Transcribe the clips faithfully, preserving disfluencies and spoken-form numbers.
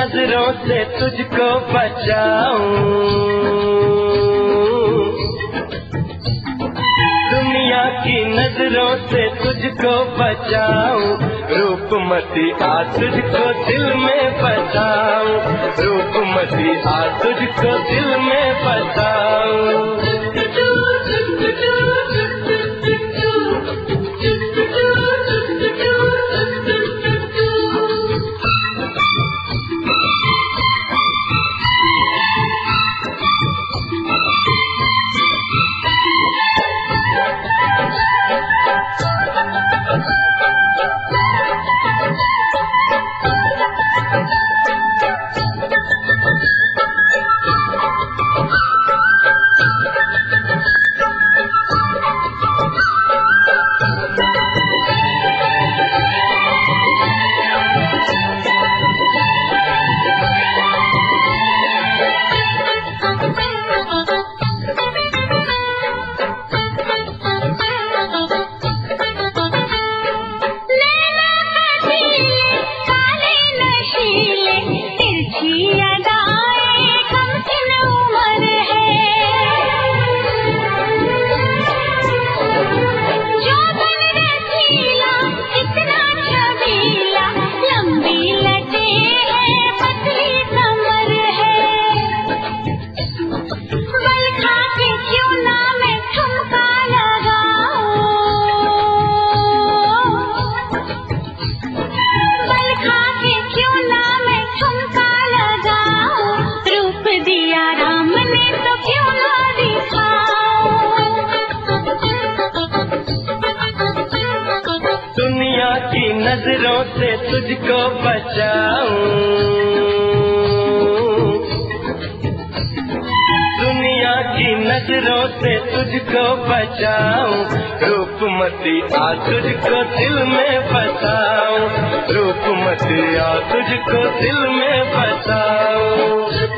नजरों से तुझको बचाऊं, दुनिया की नजरों से तुझको बचाऊं, रूपमती आ तुझको दिल में बसाऊं, रूपमती आ तुझको दिल में बसाऊं। नजरों से तुझको बचाऊं, दुनिया की नजरों से तुझको बचाऊं, रूपमती आ तुझको दिल में बसाऊं, रूपमती आ तुझको दिल में बसाऊं।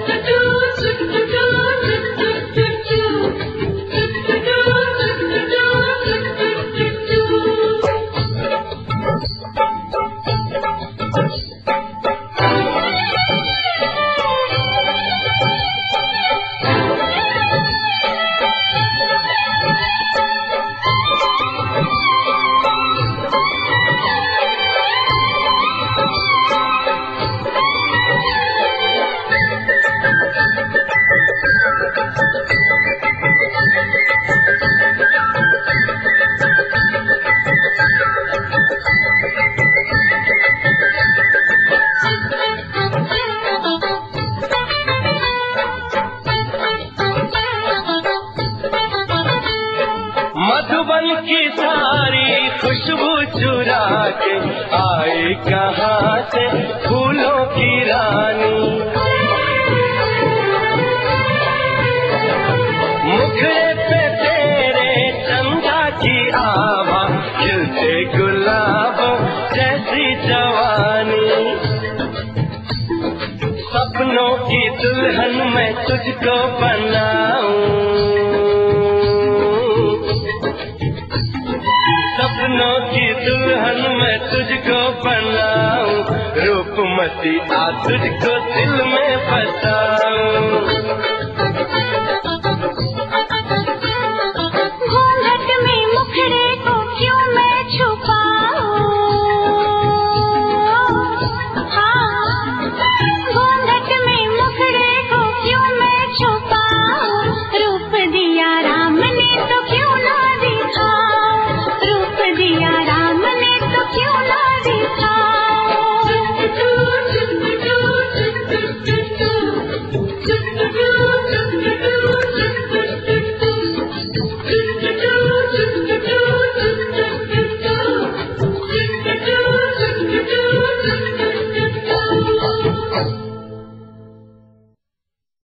मधुबन की सारी खुशबू चुरा के आई कहाँ से फूलों की रानी, मुखड़े पे तेरे चंदा की आभा, खिलते गुलाबों जैसी जवानी, सपनों की दुल्हन मैं तुझको बनाऊं, सपनों की दुल्हन मैं तुझको बनाऊं, रूपमती आ तुझको दिल में बसाऊं।